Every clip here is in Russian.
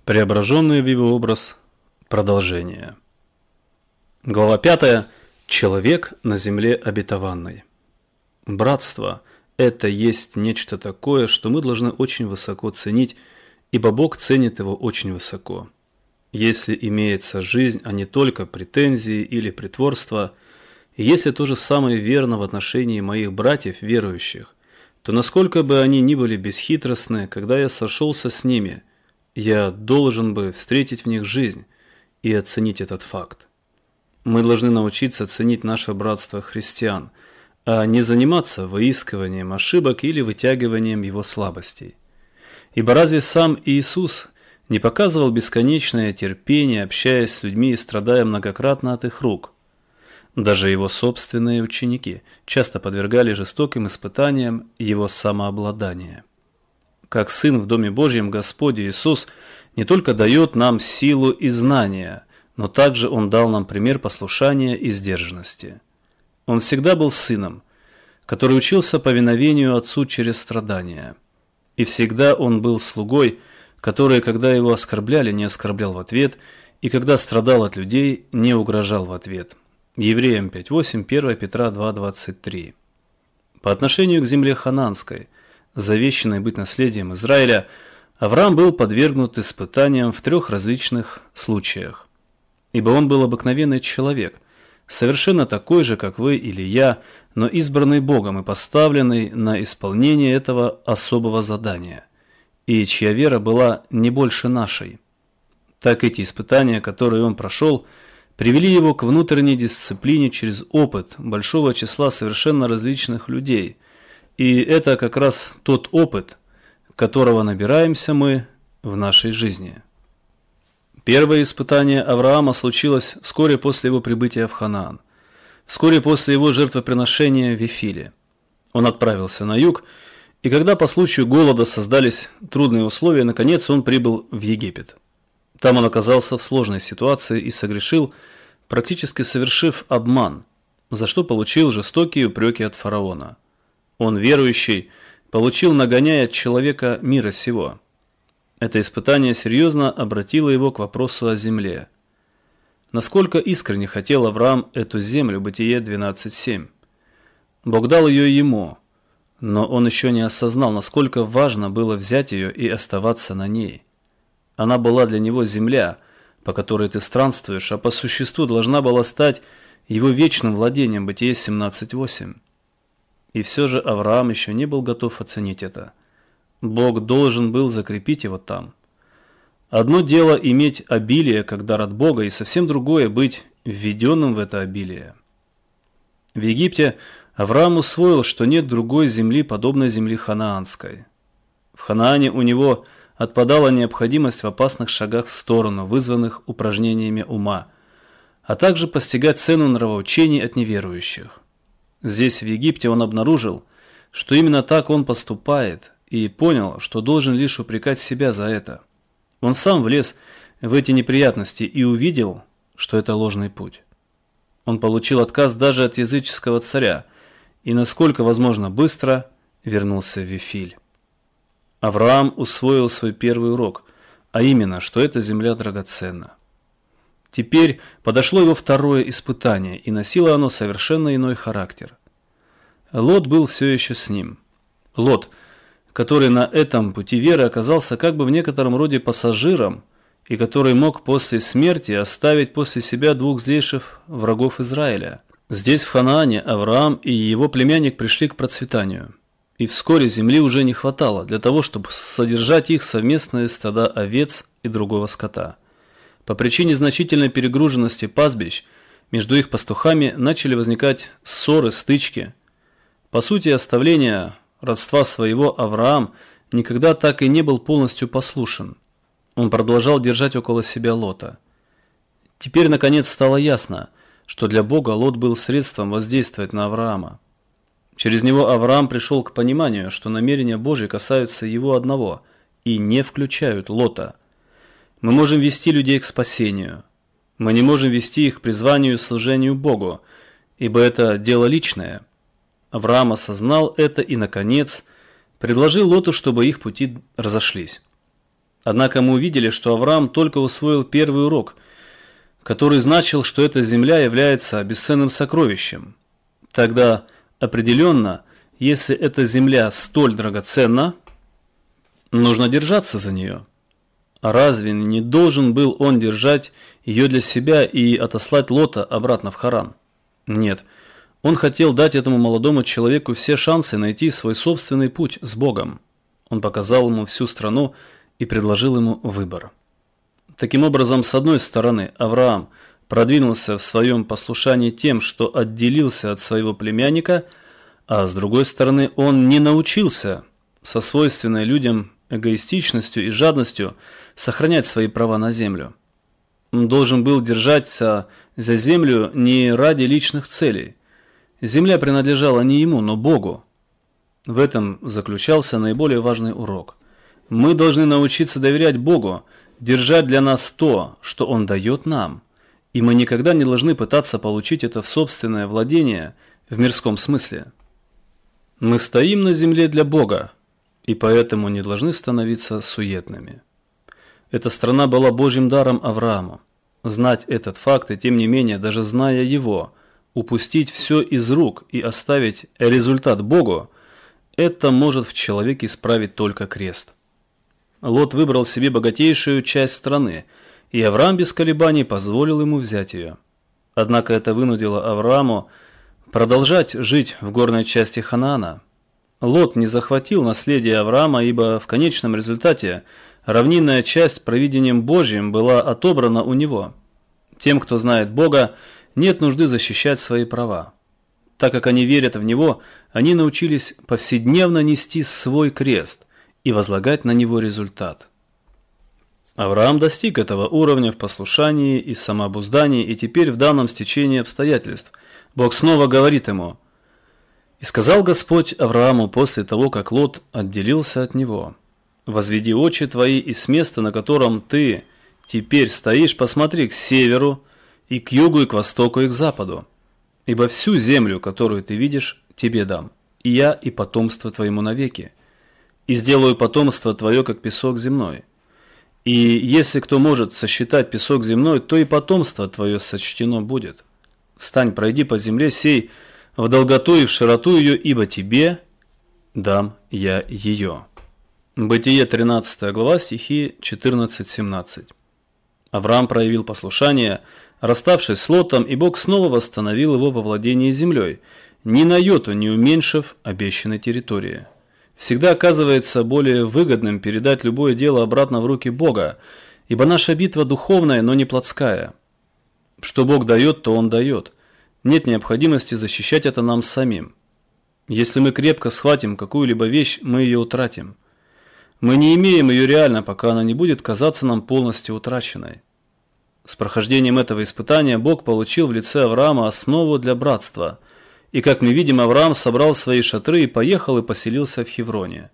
Преображенные в его образ. Продолжение. Глава 5. Человек на земле обетованной. Братство – это есть нечто такое, что мы должны очень высоко ценить, ибо Бог ценит его очень высоко. Если имеется жизнь, а не только претензии или притворство, и если то же самое верно в отношении моих братьев верующих, то насколько бы они ни были бесхитростны, когда я сошелся с ними, я должен бы встретить в них жизнь и оценить этот факт. Мы должны научиться ценить наше братство христиан, а не заниматься выискиванием ошибок или вытягиванием его слабостей. Ибо разве сам Иисус не показывал бесконечное терпение, общаясь с людьми и страдая многократно от их рук? Даже его собственные ученики часто подвергали жестоким испытаниям его самообладания. Как Сын в Доме Божьем, Господь Иисус не только дает нам силу и знания, но также Он дал нам пример послушания и сдержанности. Он всегда был Сыном, который учился повиновению Отцу через страдания. И всегда Он был слугой, который, когда его оскорбляли, не оскорблял в ответ, и когда страдал от людей, не угрожал в ответ. Евреям 5:8, 1 Петра 2:23. По отношению к земле ханаанской, завещанной быть наследием Израиля, Авраам был подвергнут испытаниям в 3 различных случаях. Ибо он был обыкновенный человек, совершенно такой же, как вы или я, но избранный Богом и поставленный на исполнение этого особого задания, и чья вера была не больше нашей. Так эти испытания, которые он прошел, привели его к внутренней дисциплине через опыт большого числа совершенно различных людей. И это как раз тот опыт, которого набираемся мы в нашей жизни. Первое испытание Авраама случилось вскоре после его прибытия в Ханаан, вскоре после его жертвоприношения в Вифиле. Он отправился на юг, и когда по случаю голода создались трудные условия, наконец он прибыл в Египет. Там он оказался в сложной ситуации и согрешил, практически совершив обман, за что получил жестокие упреки от фараона. Он, верующий, получил нагоняй от человека мира сего. Это испытание серьезно обратило его к вопросу о земле. Насколько искренне хотел Авраам эту землю, Бытие 12:7. Бог дал ее ему, но он еще не осознал, насколько важно было взять ее и оставаться на ней. Она была для него земля, по которой ты странствуешь, а по существу должна была стать его вечным владением, Бытие 17:8. И все же Авраам еще не был готов оценить это. Бог должен был закрепить его там. Одно дело иметь обилие как дар от Бога, и совсем другое быть введенным в это обилие. В Египте Авраам усвоил, что нет другой земли, подобной земле ханаанской. В Ханаане у него отпадала необходимость в опасных шагах в сторону, вызванных упражнениями ума, а также постигать цену нравоучений от неверующих. Здесь, в Египте, он обнаружил, что именно так он поступает, и понял, что должен лишь упрекать себя за это. Он сам влез в эти неприятности и увидел, что это ложный путь. Он получил отказ даже от языческого царя и, насколько возможно быстро, вернулся в Вифиль. Авраам усвоил свой первый урок, а именно, что эта земля драгоценна. Теперь подошло его второе испытание, и носило оно совершенно иной характер. Лот был все еще с ним. Лот, который на этом пути веры оказался как бы в некотором роде пассажиром, и который мог после смерти оставить после себя 2 злейших врагов Израиля. Здесь, в Ханаане, Авраам и его племянник пришли к процветанию. И вскоре земли уже не хватало для того, чтобы содержать их совместные стада овец и другого скота. По причине значительной перегруженности пастбищ между их пастухами начали возникать ссоры, стычки. По сути, оставления родства своего Авраам никогда так и не был полностью послушен. Он продолжал держать около себя Лота. Теперь, наконец, стало ясно, что для Бога Лот был средством воздействовать на Авраама. Через него Авраам пришел к пониманию, что намерения Божьи касаются его одного и не включают Лота. Мы можем вести людей к спасению. Мы не можем вести их к призванию и служению Богу, ибо это дело личное. Авраам осознал это и, наконец, предложил Лоту, чтобы их пути разошлись. Однако мы увидели, что Авраам только усвоил первый урок, который значил, что эта земля является бесценным сокровищем. Тогда определенно, если эта земля столь драгоценна, нужно держаться за нее. А разве не должен был он держать ее для себя и отослать Лота обратно в Харан? Нет, он хотел дать этому молодому человеку все шансы найти свой собственный путь с Богом. Он показал ему всю страну и предложил ему выбор. Таким образом, с одной стороны, Авраам продвинулся в своем послушании тем, что отделился от своего племянника, а с другой стороны, он не научился со свойственной людям эгоистичностью и жадностью сохранять свои права на землю. Он должен был держаться за землю не ради личных целей. Земля принадлежала не ему, но Богу. В этом заключался наиболее важный урок. Мы должны научиться доверять Богу, держать для нас то, что Он дает нам, и мы никогда не должны пытаться получить это в собственное владение в мирском смысле. Мы стоим на земле для Бога, и поэтому не должны становиться суетными. Эта страна была Божьим даром Аврааму. Знать этот факт и тем не менее, даже зная его, упустить все из рук и оставить результат Богу, это может в человеке исправить только крест. Лот выбрал себе богатейшую часть страны, и Авраам без колебаний позволил ему взять ее. Однако это вынудило Аврааму продолжать жить в горной части Ханаана. Лот не захватил наследие Авраама, ибо в конечном результате равнинная часть провидением Божьим была отобрана у него. Тем, кто знает Бога, нет нужды защищать свои права. Так как они верят в Него, они научились повседневно нести свой крест и возлагать на него результат. Авраам достиг этого уровня в послушании и самообуздании, и теперь в данном стечении обстоятельств Бог снова говорит ему: «И сказал Господь Аврааму после того, как Лот отделился от него: возведи очи твои, и с места, на котором ты теперь стоишь, посмотри к северу, и к югу, и к востоку, и к западу. Ибо всю землю, которую ты видишь, тебе дам, и я, и потомство твоему навеки. И сделаю потомство твое, как песок земной. И если кто может сосчитать песок земной, то и потомство твое сочтено будет. Встань, пройди по земле сей в долготу и в широту ее, ибо тебе дам я ее». Бытие 13 глава, стихи 14-17. Авраам проявил послушание, расставшись с Лотом, и Бог снова восстановил его во владении землей, ни на йоту не уменьшив обещанной территории. Всегда оказывается более выгодным передать любое дело обратно в руки Бога, ибо наша битва духовная, но не плотская. Что Бог дает, то Он дает. Нет необходимости защищать это нам самим. Если мы крепко схватим какую-либо вещь, мы ее утратим. Мы не имеем ее реально, пока она не будет казаться нам полностью утраченной. С прохождением этого испытания Бог получил в лице Авраама основу для братства. И, как мы видим, Авраам собрал свои шатры и поехал и поселился в Хевроне.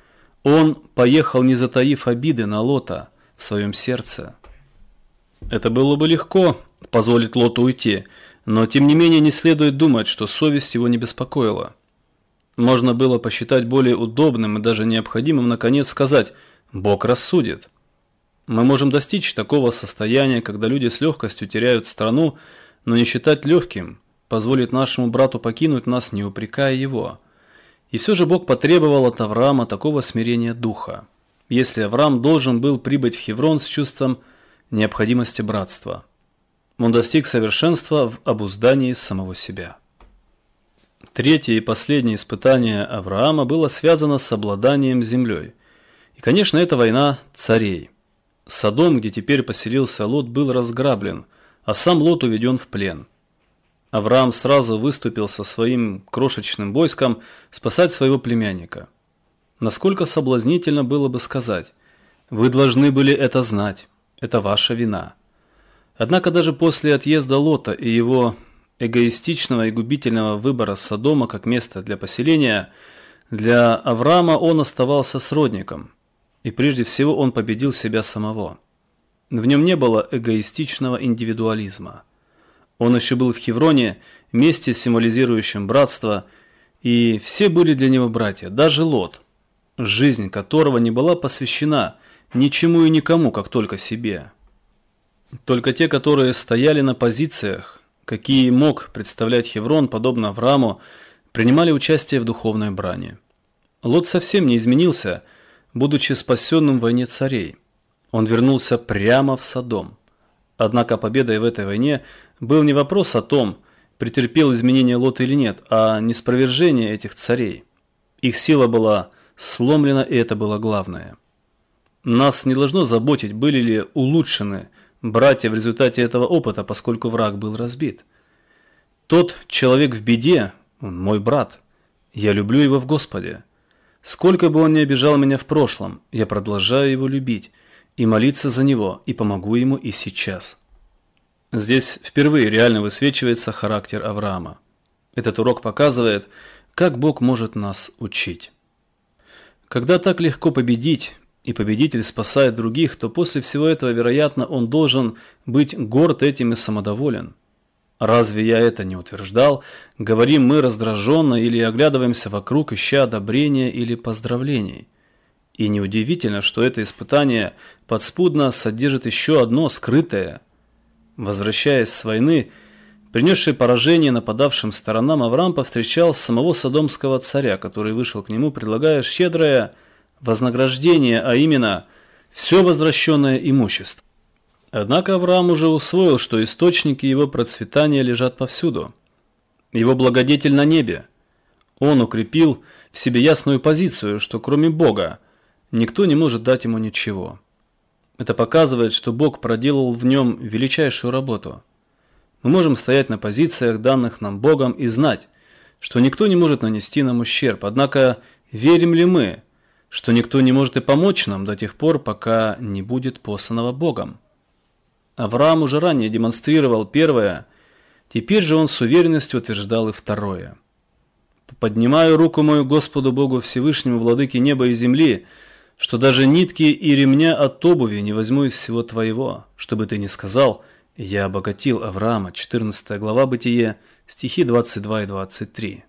Он поехал, не затаив обиды на Лота в своем сердце. Это было бы легко позволить Лоту уйти, но тем не менее не следует думать, что совесть его не беспокоила. Можно было посчитать более удобным и даже необходимым наконец сказать: «Бог рассудит». Мы можем достичь такого состояния, когда люди с легкостью теряют страну, но не считать легким позволит нашему брату покинуть нас, не упрекая его. И все же Бог потребовал от Авраама такого смирения духа, если Авраам должен был прибыть в Хеврон с чувством необходимости братства. Он достиг совершенства в обуздании самого себя. Третье и последнее испытание Авраама было связано с обладанием землей. И, конечно, это война царей. Содом, где теперь поселился Лот, был разграблен, а сам Лот уведен в плен. Авраам сразу выступил со своим крошечным войском спасать своего племянника. Насколько соблазнительно было бы сказать: «Вы должны были это знать, это ваша вина». Однако даже после отъезда Лота и его эгоистичного и губительного выбора Содома как места для поселения, для Авраама он оставался сродником, и прежде всего он победил себя самого. В нем не было эгоистичного индивидуализма. Он еще был в Хевроне, месте, символизирующем братство, и все были для него братья, даже Лот, жизнь которого не была посвящена ничему и никому, как только себе. Только те, которые стояли на позициях, какие мог представлять Хеврон, подобно Аврааму, принимали участие в духовной брани. Лот совсем не изменился, будучи спасенным в войне царей. Он вернулся прямо в Содом. Однако победой в этой войне был не вопрос о том, претерпел изменения Лот или нет, а ниспровержение этих царей. Их сила была сломлена, и это было главное. Нас не должно заботить, были ли улучшены братья в результате этого опыта, поскольку враг был разбит. Тот человек в беде, он мой брат. Я люблю его в Господе. Сколько бы он ни обижал меня в прошлом, я продолжаю его любить и молиться за него, и помогу ему и сейчас. Здесь впервые реально высвечивается характер Авраама. Этот урок показывает, как Бог может нас учить. Когда так легко победить, и победитель спасает других, то после всего этого, вероятно, он должен быть горд этим и самодоволен. Разве я это не утверждал? Говорим мы раздраженно или оглядываемся вокруг, ища одобрения или поздравлений. И неудивительно, что это испытание подспудно содержит еще одно скрытое. Возвращаясь с войны, принесшей поражение нападавшим сторонам, Авраам повстречал самого содомского царя, который вышел к нему, предлагая щедрое вознаграждение, а именно все возвращенное имущество. Однако Авраам уже усвоил, что источники его процветания лежат повсюду. Его благодетель на небе. Он укрепил в себе ясную позицию, что кроме Бога никто не может дать ему ничего. Это показывает, что Бог проделал в нем величайшую работу. Мы можем стоять на позициях, данных нам Богом, и знать, что никто не может нанести нам ущерб. Однако верим ли мы, что никто не может и помочь нам до тех пор, пока не будет посланного Богом? Авраам уже ранее демонстрировал первое, теперь же он с уверенностью утверждал и второе. «Поднимаю руку мою Господу Богу Всевышнему, владыке неба и земли, что даже нитки и ремня от обуви не возьму из всего твоего, чтобы ты не сказал, я обогатил Авраама». 14 глава Бытие, стихи 22 и 23.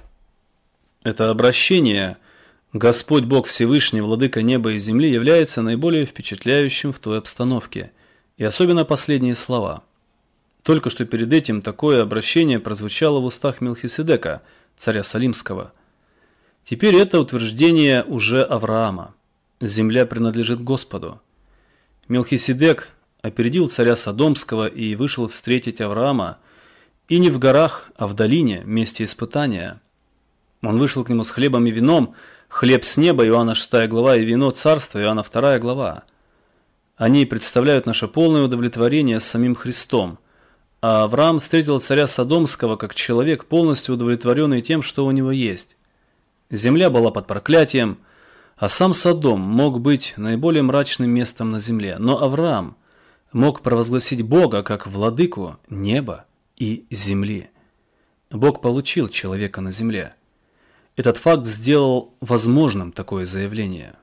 Это обращение «Господь Бог Всевышний, владыка неба и земли» является наиболее впечатляющим в той обстановке, и особенно последние слова. Только что перед этим такое обращение прозвучало в устах Мелхиседека, царя Салимского. Теперь это утверждение уже Авраама. Земля принадлежит Господу. Мелхиседек опередил царя Содомского и вышел встретить Авраама, и не в горах, а в долине, месте испытания. Он вышел к нему с хлебом и вином, хлеб с неба, Иоанна 6 глава, и вино царства, Иоанна 2 глава. Они представляют наше полное удовлетворение с самим Христом. А Авраам встретил царя Содомского как человек, полностью удовлетворенный тем, что у него есть. Земля была под проклятием, а сам Содом мог быть наиболее мрачным местом на земле. Но Авраам мог провозгласить Бога как владыку неба и земли. Бог получил человека на земле. Этот факт сделал возможным такое заявление.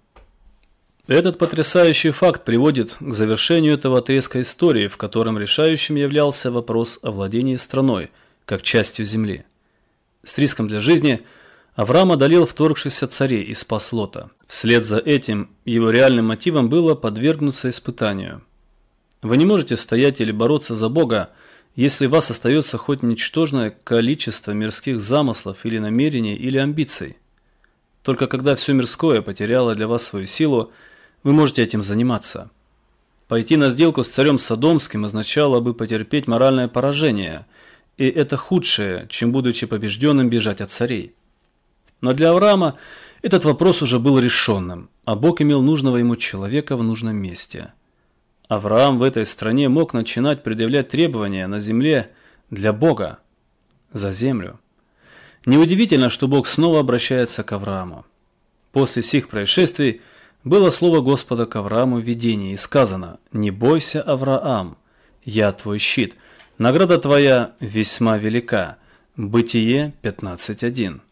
Этот потрясающий факт приводит к завершению этого отрезка истории, в котором решающим являлся вопрос о владении страной, как частью земли. С риском для жизни Авраам одолел вторгшихся царей и спас Лота. Вслед за этим его реальным мотивом было подвергнуться испытанию. Вы не можете стоять или бороться за Бога, если в вас остается хоть ничтожное количество мирских замыслов или намерений или амбиций. Только когда все мирское потеряло для вас свою силу, вы можете этим заниматься. Пойти на сделку с царем Содомским означало бы потерпеть моральное поражение, и это худшее, чем, будучи побежденным, бежать от царей. Но для Авраама этот вопрос уже был решенным, а Бог имел нужного ему человека в нужном месте. Авраам в этой стране мог начинать предъявлять требования на земле для Бога, за землю. Неудивительно, что Бог снова обращается к Аврааму. После сих происшествий было слово Господа к Аврааму в видении, и сказано: «Не бойся, Авраам, я твой щит, награда твоя весьма велика». Бытие 15:1.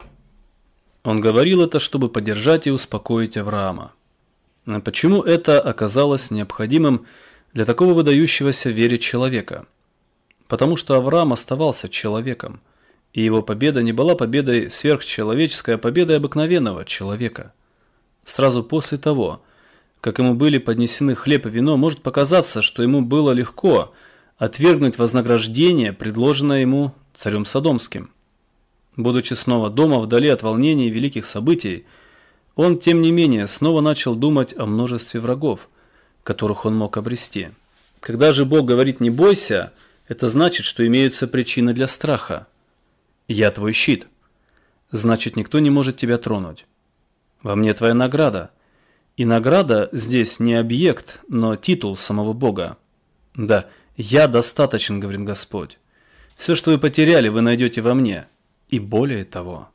Он говорил это, чтобы поддержать и успокоить Авраама. Но почему это оказалось необходимым для такого выдающегося в вере человека? Потому что Авраам оставался человеком, и его победа не была победой сверхчеловеческой, а победой обыкновенного человека. Сразу после того, как ему были поднесены хлеб и вино, может показаться, что ему было легко отвергнуть вознаграждение, предложенное ему царем Содомским. Будучи снова дома, вдали от волнений и великих событий, он, тем не менее, снова начал думать о множестве врагов, которых он мог обрести. Когда же Бог говорит «не бойся», это значит, что имеются причины для страха. «Я твой щит», значит, никто не может тебя тронуть. «Во мне твоя награда». И награда здесь не объект, но титул самого Бога. «Да, я достаточен», говорит Господь. «Все, что вы потеряли, вы найдете во мне, и более того».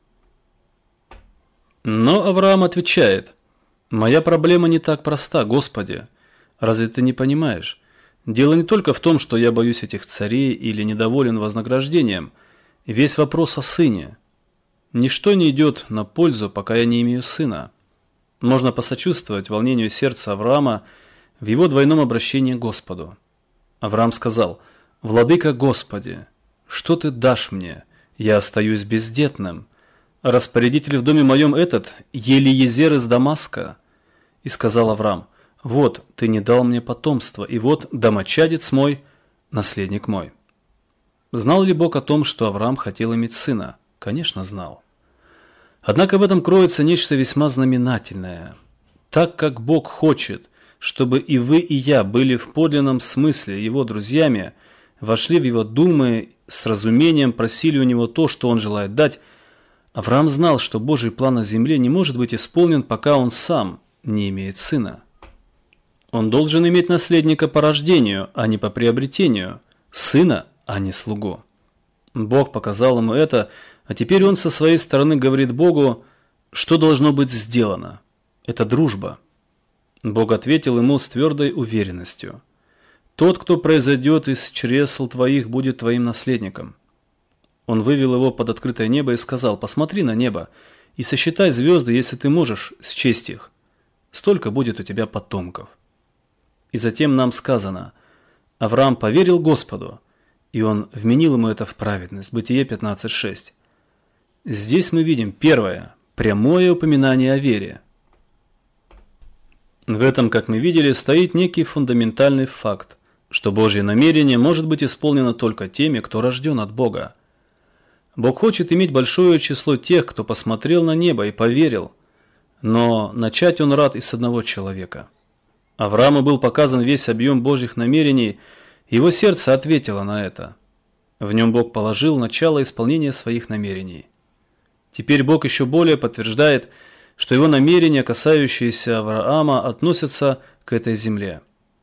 Но Авраам отвечает: «Моя проблема не так проста, Господи. Разве ты не понимаешь? Дело не только в том, что я боюсь этих царей или недоволен вознаграждением. Весь вопрос о сыне. Ничто не идет на пользу, пока я не имею сына». Можно посочувствовать волнению сердца Авраама в его двойном обращении к Господу. Авраам сказал: «Владыка Господи, что ты дашь мне? Я остаюсь бездетным. Распорядитель в доме моем этот, Елиезер из Дамаска». И сказал Авраам: «Вот, ты не дал мне потомства, и вот домочадец мой, наследник мой». Знал ли Бог о том, что Авраам хотел иметь сына? Конечно, знал. Однако в этом кроется нечто весьма знаменательное. Так как Бог хочет, чтобы и вы, и я были в подлинном смысле его друзьями, вошли в его думы, с разумением просили у него то, что он желает дать, Авраам знал, что Божий план на земле не может быть исполнен, пока он сам не имеет сына. Он должен иметь наследника по рождению, а не по приобретению, сына, а не слугу. Бог показал ему это, а теперь он со своей стороны говорит Богу, что должно быть сделано. Это дружба. Бог ответил ему с твердой уверенностью: «Тот, кто произойдет из чресл твоих, будет твоим наследником». Он вывел его под открытое небо и сказал: «Посмотри на небо и сосчитай звезды, если ты можешь счесть их. Столько будет у тебя потомков». И затем нам сказано: Авраам поверил Господу, и он вменил ему это в праведность. Бытие 15:6. Здесь мы видим первое, прямое упоминание о вере. В этом, как мы видели, стоит некий фундаментальный факт, что Божье намерение может быть исполнено только теми, кто рожден от Бога. Бог хочет иметь большое число тех, кто посмотрел на небо и поверил, но начать он рад и с одного человека. Аврааму был показан весь объем Божьих намерений, и его сердце ответило на это. В нем Бог положил начало исполнения своих намерений. Теперь Бог еще более подтверждает, что его намерения, касающиеся Авраама, относятся к этой земле.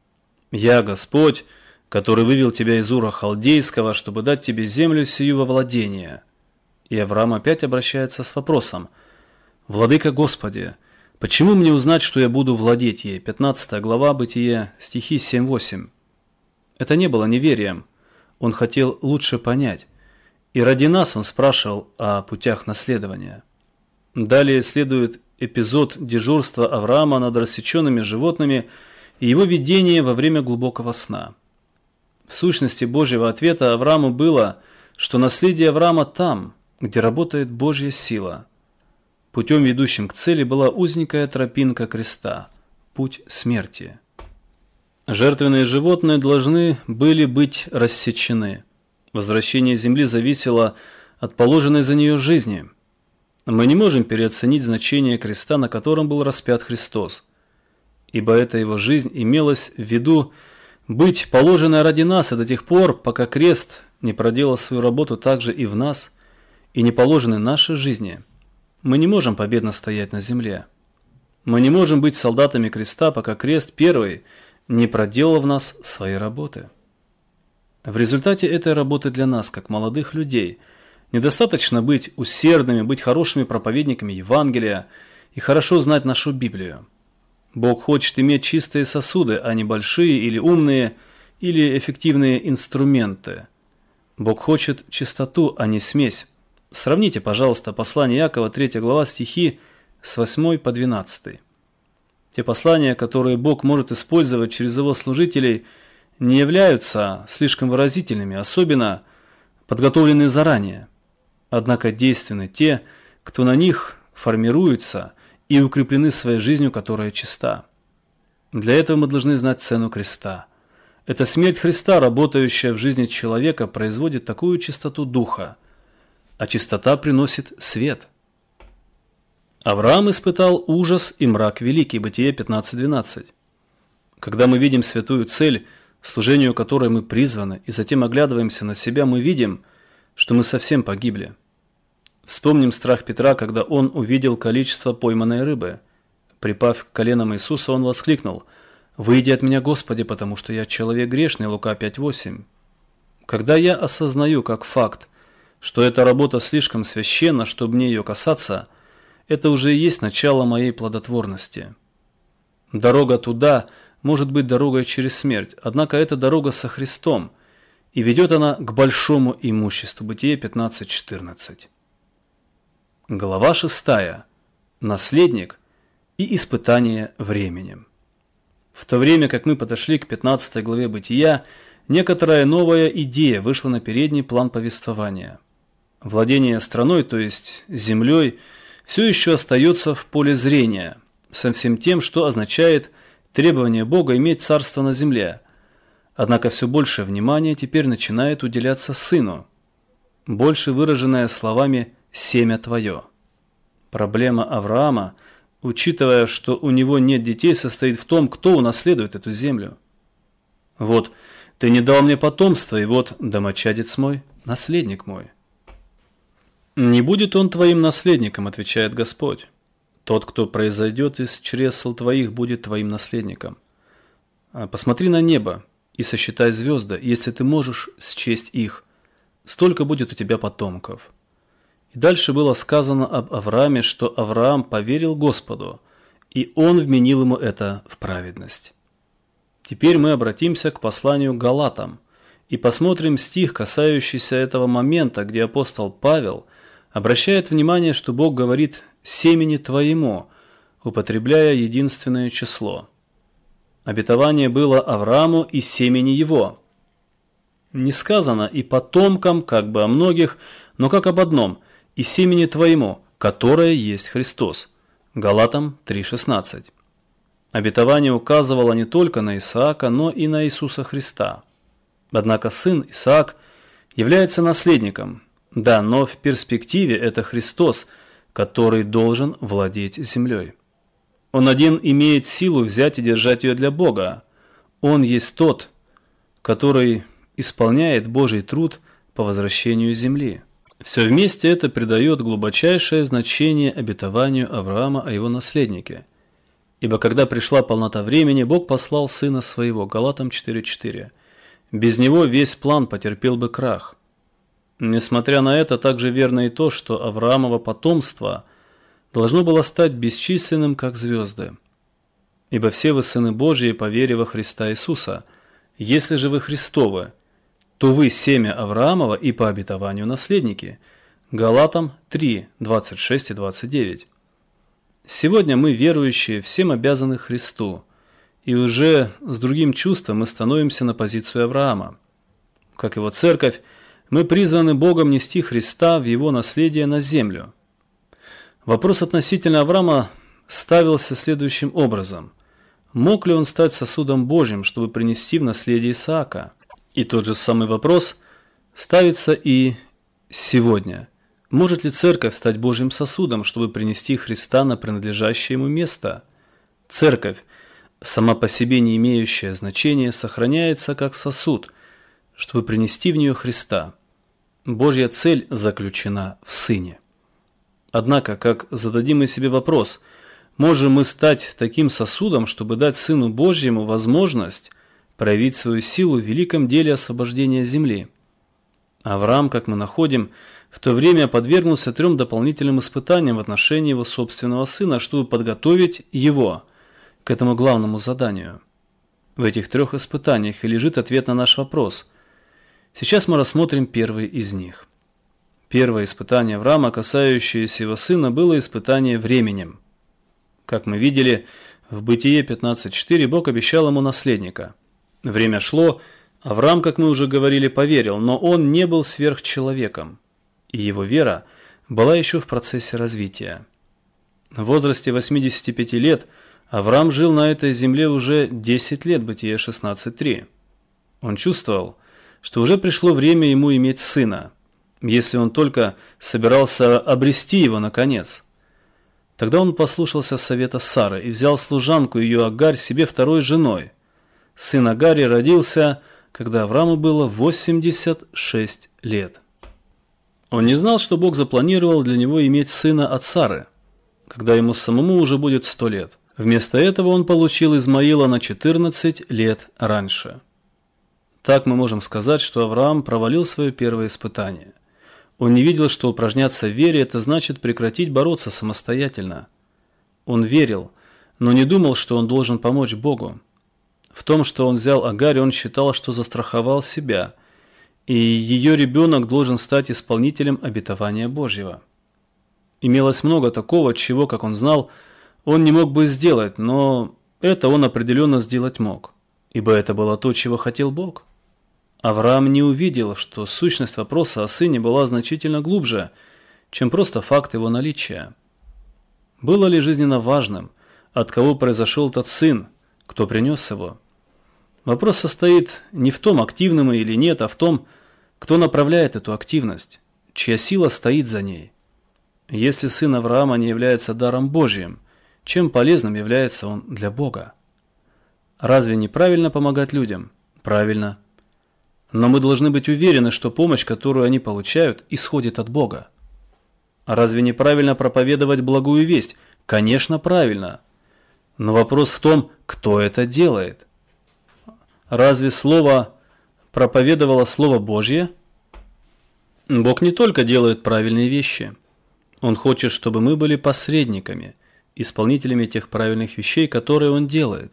«Я, Господь, который вывел тебя из Ура Халдейского, чтобы дать тебе землю сию во владение». И Авраам опять обращается с вопросом: «Владыка Господи, почему мне узнать, что я буду владеть ей?» 15 глава, Бытие, стихи 7-8. Это не было неверием. Он хотел лучше понять. И ради нас он спрашивал о путях наследования. Далее следует эпизод дежурства Авраама над рассеченными животными и его видение во время глубокого сна. В сущности Божьего ответа Аврааму было, что наследие Авраама там, где работает Божья сила. Путем, ведущим к цели, была узенькая тропинка креста, путь смерти. Жертвенные животные должны были быть рассечены. Возвращение земли зависело от положенной за нее жизни. Мы не можем переоценить значение креста, на котором был распят Христос, ибо эта его жизнь имелась в виду быть положенной ради нас и до тех пор, пока крест не проделал свою работу также и в нас, и не положены наши жизни. Мы не можем победно стоять на земле. Мы не можем быть солдатами креста, пока крест первый не проделал в нас своей работы. В результате этой работы для нас, как молодых людей, недостаточно быть усердными, быть хорошими проповедниками Евангелия и хорошо знать нашу Библию. Бог хочет иметь чистые сосуды, а не большие или умные, или эффективные инструменты. Бог хочет чистоту, а не смесь. Сравните, пожалуйста, послание Иакова, 3 глава, стихи с 8 по 12. Те послания, которые Бог может использовать через его служителей, не являются слишком выразительными, особенно подготовленные заранее. Однако действенны те, кто на них формируется и укреплены своей жизнью, которая чиста. Для этого мы должны знать цену креста. Эта смерть Христа, работающая в жизни человека, производит такую чистоту духа, а чистота приносит свет. Авраам испытал ужас и мрак великий, Бытие 15:12. Когда мы видим святую цель, служению которой мы призваны, и затем оглядываемся на себя, мы видим, что мы совсем погибли. Вспомним страх Петра, когда он увидел количество пойманной рыбы. Припав к коленам Иисуса, он воскликнул: «Выйди от меня, Господи, потому что я человек грешный», Лука 5:8. Когда я осознаю как факт, что эта работа слишком священна, чтобы мне ее касаться, это уже и есть начало моей плодотворности. Дорога туда может быть дорогой через смерть, однако это дорога со Христом, и ведет она к большому имуществу. Бытие 15:14. Глава 6. Наследник и испытание временем. В то время, как мы подошли к 15 главе Бытия, некоторая новая идея вышла на передний план повествования. Владение страной, то есть землей, все еще остается в поле зрения, со всем тем, что означает требование Бога иметь царство на земле. Однако все большее внимание теперь начинает уделяться сыну, больше выраженное словами «семя твое». Проблема Авраама, учитывая, что у него нет детей, состоит в том, кто унаследует эту землю. «Вот, ты не дал мне потомства, и вот домочадец мой, наследник мой». «Не будет он твоим наследником», – отвечает Господь. «Тот, кто произойдет из чресл твоих, будет твоим наследником. Посмотри на небо и сосчитай звезды, если ты можешь счесть их, столько будет у тебя потомков». И дальше было сказано об Аврааме, что Авраам поверил Господу, и он вменил ему это в праведность. Теперь мы обратимся к посланию к Галатам и посмотрим стих, касающийся этого момента, где апостол Павел обращает внимание, что Бог говорит «семени твоему», употребляя единственное число. Обетование было Аврааму и семени его. Не сказано и потомкам, как бы о многих, но как об одном – и семени твоему, которое есть Христос. Галатам 3:16. Обетование указывало не только на Исаака, но и на Иисуса Христа. Однако сын Исаак является наследником. Да, но в перспективе это Христос, который должен владеть землей. Он один имеет силу взять и держать ее для Бога. Он есть тот, который исполняет Божий труд по возвращению земли. Все вместе это придает глубочайшее значение обетованию Авраама о его наследнике. Ибо когда пришла полнота времени, Бог послал Сына Своего, Галатам 4:4. Без Него весь план потерпел бы крах. Несмотря на это, также верно и то, что Авраамово потомство должно было стать бесчисленным, как звезды. Ибо все вы сыны Божьи по вере во Христа Иисуса. Если же вы Христовы, то вы семя Авраамова и по обетованию наследники. Галатам 3:26 и 29. Сегодня мы, верующие, всем обязаны Христу, и уже с другим чувством мы становимся на позицию Авраама. Как его церковь, мы призваны Богом нести Христа в его наследие на землю. Вопрос относительно Авраама ставился следующим образом. Мог ли он стать сосудом Божьим, чтобы принести в наследие Исаака? И тот же самый вопрос ставится и сегодня. Может ли церковь стать Божьим сосудом, чтобы принести Христа на принадлежащее ему место? Церковь, сама по себе не имеющая значения, сохраняется как сосуд, чтобы принести в нее Христа. Божья цель заключена в Сыне. Однако, как зададим мы себе вопрос, можем мы стать таким сосудом, чтобы дать Сыну Божьему возможность проявить свою силу в великом деле освобождения земли? Авраам, как мы находим, в то время подвергнулся 3 дополнительным испытаниям в отношении его собственного сына, чтобы подготовить его к этому главному заданию. В этих 3 испытаниях и лежит ответ на наш вопрос. Сейчас мы рассмотрим первый из них. Первое испытание Авраама, касающееся его сына, было испытание временем. Как мы видели, в Бытие 15:4 Бог обещал ему наследника. Время шло, Авраам, как мы уже говорили, поверил, но он не был сверхчеловеком, и его вера была еще в процессе развития. В возрасте 85 лет Авраам жил на этой земле уже 10 лет, Бытие 16:3. Он чувствовал, что уже пришло время ему иметь сына, если он только собирался обрести его наконец. Тогда он послушался совета Сары и взял служанку ее Агарь себе второй женой. Сын Агари родился, когда Аврааму было 86 лет. Он не знал, что Бог запланировал для него иметь сына от Сары, когда ему самому уже будет 100 лет. Вместо этого он получил Измаила на 14 лет раньше. Так мы можем сказать, что Авраам провалил свое первое испытание. Он не видел, что упражняться в вере – это значит прекратить бороться самостоятельно. Он верил, но не думал, что он должен помочь Богу. В том, что он взял Агарь, он считал, что застраховал себя, и ее ребенок должен стать исполнителем обетования Божьего. Имелось много такого, чего, как он знал, он не мог бы сделать, но это он определенно сделать мог, ибо это было то, чего хотел Бог. Авраам не увидел, что сущность вопроса о сыне была значительно глубже, чем просто факт его наличия. Было ли жизненно важным, от кого произошел этот сын, кто принес его? Вопрос состоит не в том, активным мы или нет, а в том, кто направляет эту активность, чья сила стоит за ней. Если сын Авраама не является даром Божьим, чем полезным является он для Бога? Разве неправильно помогать людям? Правильно. Но мы должны быть уверены, что помощь, которую они получают, исходит от Бога. А разве неправильно проповедовать благую весть? Конечно, правильно. Но вопрос в том, кто это делает. Разве слово проповедовало Слово Божье? Бог не только делает правильные вещи. Он хочет, чтобы мы были посредниками, исполнителями тех правильных вещей, которые Он делает.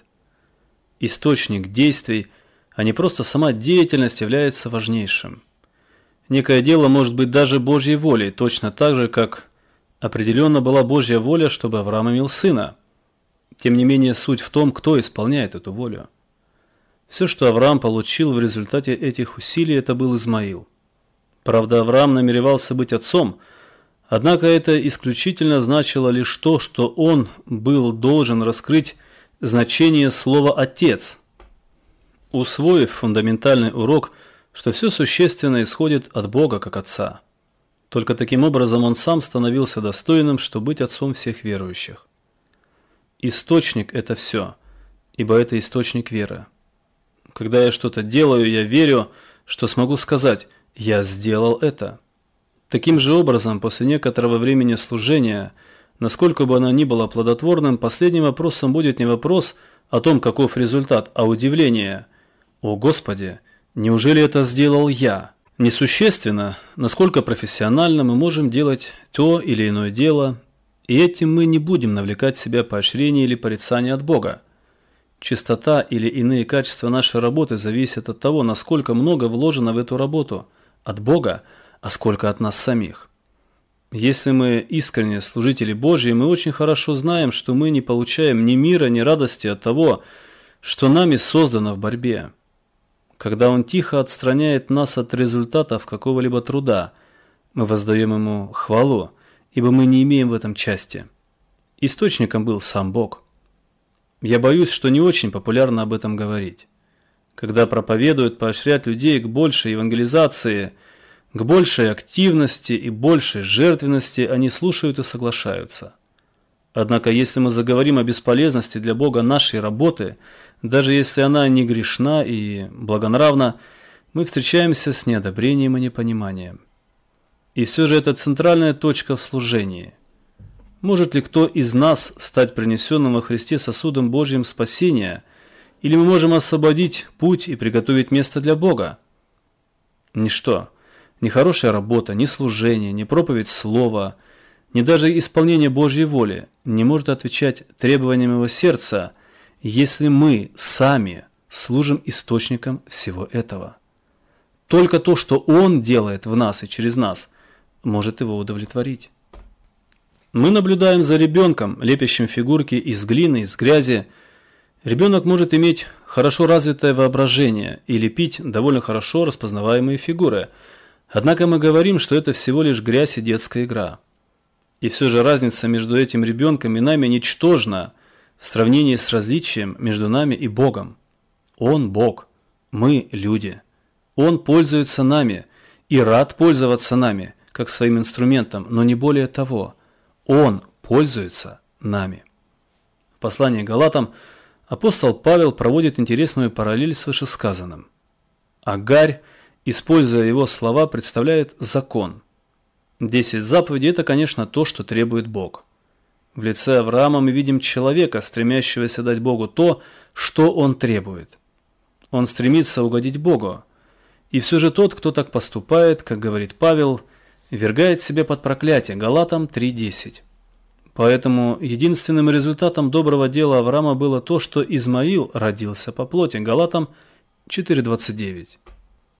Источник действий, а не просто сама деятельность, является важнейшим. Некое дело может быть даже Божьей волей, точно так же, как определенно была Божья воля, чтобы Авраам имел сына. Тем не менее, суть в том, кто исполняет эту волю. Все, что Авраам получил в результате этих усилий, это был Измаил. Правда, Авраам намеревался быть отцом, однако это исключительно значило лишь то, что он был должен раскрыть значение слова «отец», усвоив фундаментальный урок, что все существенно исходит от Бога как Отца. Только таким образом он сам становился достойным, чтобы быть отцом всех верующих. Источник – это все, ибо это источник веры. Когда я что-то делаю, я верю, что смогу сказать «я сделал это». Таким же образом, после некоторого времени служения, насколько бы оно ни было плодотворным, последним вопросом будет не вопрос о том, каков результат, а удивление – «О Господи, неужели это сделал я?» Несущественно, насколько профессионально мы можем делать то или иное дело, и этим мы не будем навлекать в себя поощрение или порицание от Бога. Чистота или иные качества нашей работы зависят от того, насколько много вложено в эту работу от Бога, а сколько от нас самих. Если мы искренние служители Божьи, мы очень хорошо знаем, что мы не получаем ни мира, ни радости от того, что нами создано в борьбе. Когда Он тихо отстраняет нас от результатов какого-либо труда, мы воздаем Ему хвалу, ибо мы не имеем в этом части. Источником был сам Бог. Я боюсь, что не очень популярно об этом говорить. Когда проповедуют поощрять людей к большей евангелизации, к большей активности и большей жертвенности, они слушают и соглашаются. Однако, если мы заговорим о бесполезности для Бога нашей работы, даже если она не грешна и благонравна, мы встречаемся с неодобрением и непониманием. И все же это центральная точка в служении. Может ли кто из нас стать принесенным во Христе сосудом Божьим спасения, или мы можем освободить путь и приготовить место для Бога? Ничто, ни хорошая работа, ни служение, ни проповедь слова, ни даже исполнение Божьей воли не может отвечать требованиям его сердца, если мы сами служим источником всего этого. Только то, что Он делает в нас и через нас, может его удовлетворить. Мы наблюдаем за ребенком, лепящим фигурки из глины, из грязи. Ребенок может иметь хорошо развитое воображение и лепить довольно хорошо распознаваемые фигуры. Однако мы говорим, что это всего лишь грязь и детская игра. И все же разница между этим ребенком и нами ничтожна, в сравнении с различием между нами и Богом. Он Бог, мы люди. Он пользуется нами и рад пользоваться нами, как своим инструментом, но не более того. Он пользуется нами. В послании к Галатам апостол Павел проводит интересную параллель с вышесказанным. Агарь, используя его слова, представляет закон. 10 заповедей – это, конечно, то, что требует Бог. В лице Авраама мы видим человека, стремящегося дать Богу то, что он требует. Он стремится угодить Богу. И все же тот, кто так поступает, как говорит Павел, ввергает себя под проклятие. Галатам 3:10. Поэтому единственным результатом доброго дела Авраама было то, что Измаил родился по плоти. Галатам 4:29.